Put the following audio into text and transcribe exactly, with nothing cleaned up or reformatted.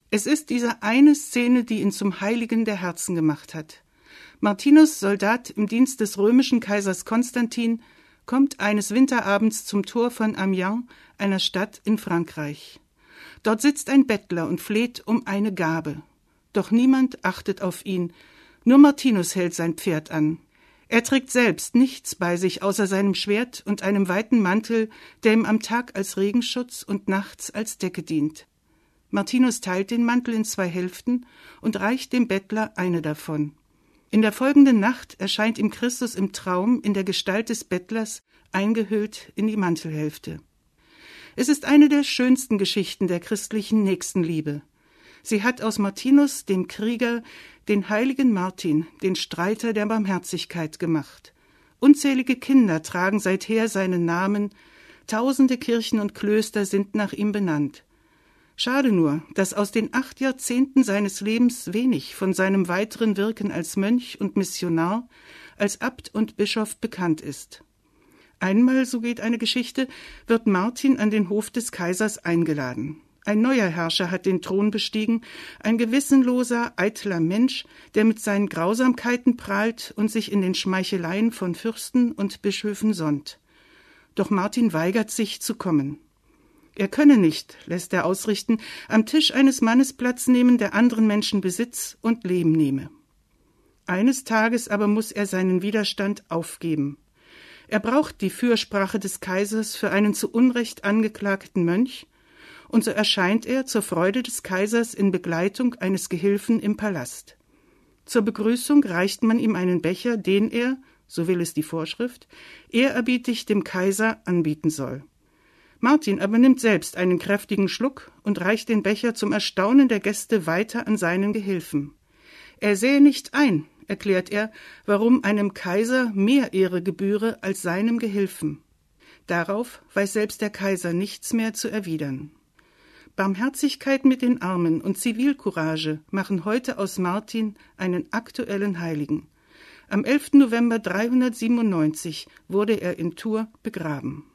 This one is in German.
Es ist diese eine Szene, die ihn zum Heiligen der Herzen gemacht hat. Martinus, Soldat im Dienst des römischen Kaisers Konstantin, kommt eines Winterabends zum Tor von Amiens, einer Stadt in Frankreich. Dort sitzt ein Bettler und fleht um eine Gabe. Doch niemand achtet auf ihn, nur Martinus hält sein Pferd an. Er trägt selbst nichts bei sich außer seinem Schwert und einem weiten Mantel, der ihm am Tag als Regenschutz und nachts als Decke dient. Martinus teilt den Mantel in zwei Hälften und reicht dem Bettler eine davon. In der folgenden Nacht erscheint ihm Christus im Traum in der Gestalt des Bettlers, eingehüllt in die Mantelhälfte. Es ist eine der schönsten Geschichten der christlichen Nächstenliebe. Sie hat aus Martinus, dem Krieger, den heiligen Martin, den Streiter der Barmherzigkeit gemacht. Unzählige Kinder tragen seither seinen Namen, tausende Kirchen und Klöster sind nach ihm benannt. Schade nur, dass aus den acht Jahrzehnten seines Lebens wenig von seinem weiteren Wirken als Mönch und Missionar, als Abt und Bischof bekannt ist. Einmal, so geht eine Geschichte, wird Martin an den Hof des Kaisers eingeladen. Ein neuer Herrscher hat den Thron bestiegen, ein gewissenloser, eitler Mensch, der mit seinen Grausamkeiten prahlt und sich in den Schmeicheleien von Fürsten und Bischöfen sonnt. Doch Martin weigert sich zu kommen. Er könne nicht, lässt er ausrichten, am Tisch eines Mannes Platz nehmen, der anderen Menschen Besitz und Leben nehme. Eines Tages aber muss er seinen Widerstand aufgeben. Er braucht die Fürsprache des Kaisers für einen zu Unrecht angeklagten Mönch, und so erscheint er zur Freude des Kaisers in Begleitung eines Gehilfen im Palast. Zur Begrüßung reicht man ihm einen Becher, den er, so will es die Vorschrift, ehrerbietig dem Kaiser anbieten soll. Martin aber nimmt selbst einen kräftigen Schluck und reicht den Becher zum Erstaunen der Gäste weiter an seinen Gehilfen. Er sähe nicht ein, erklärt er, warum einem Kaiser mehr Ehre gebühre als seinem Gehilfen. Darauf weiß selbst der Kaiser nichts mehr zu erwidern. Barmherzigkeit mit den Armen und Zivilcourage machen heute aus Martin einen aktuellen Heiligen. Am elften November dreihundertsiebenundneunzig wurde er in Tours begraben.